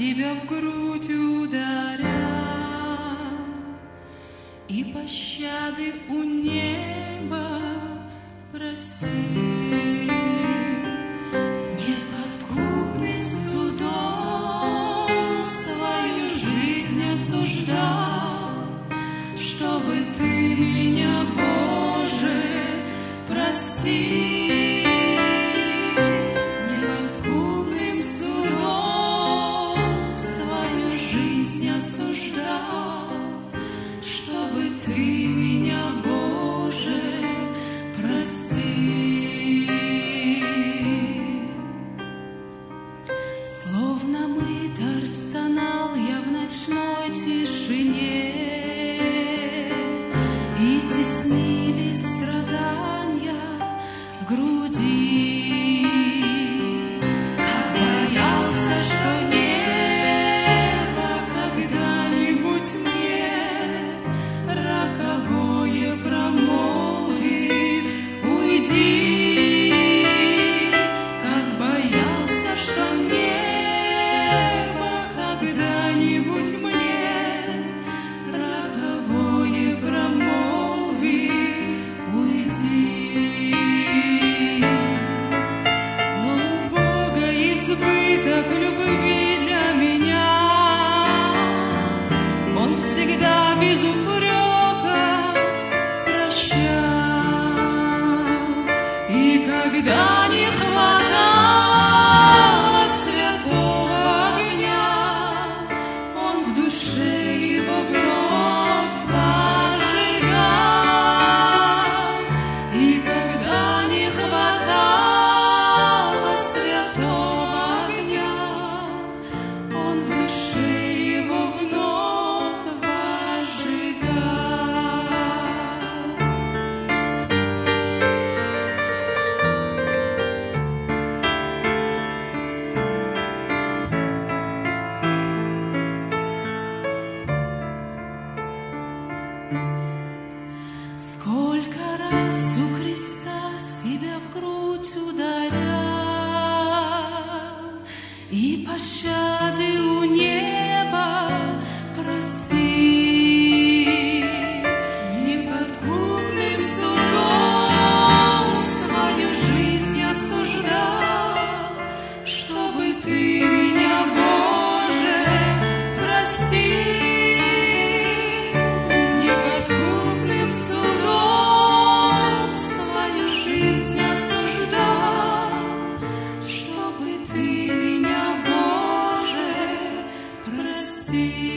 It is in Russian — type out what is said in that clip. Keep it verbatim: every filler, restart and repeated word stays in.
себя в грудь ударя, и пощады у неба проси. Неподкупным судом свою жизнь осуждал, чтобы ты меня, Боже, прости. Неподкупным судом свою жизнь осуждал, чтобы ты меня, Боже, прости. Словно мытарь стонал я в ночной тишине, и теснили страдания в груди. Как боялся, что небо когда-нибудь мне роковое промолвит: уйди. Как боялся, что небо когда-нибудь мне роковое промолвит: уйди. Но у Бога избыток любви для меня, Он всегда без упреков прощал. И когда не хватало святого огня, Он в душе его вновь зажигал. И когда не хватало святого огня, Он в душе его вновь зажигал. Сколько раз у креста себя в грудь ударял, и пощады у неба просил. Неподкупным судом свою жизнь осуждал, чтобы ты меня, Боже, простил. Неподкупным судом свою жизнь осуждал, чтобы ты меня, Боже, простил.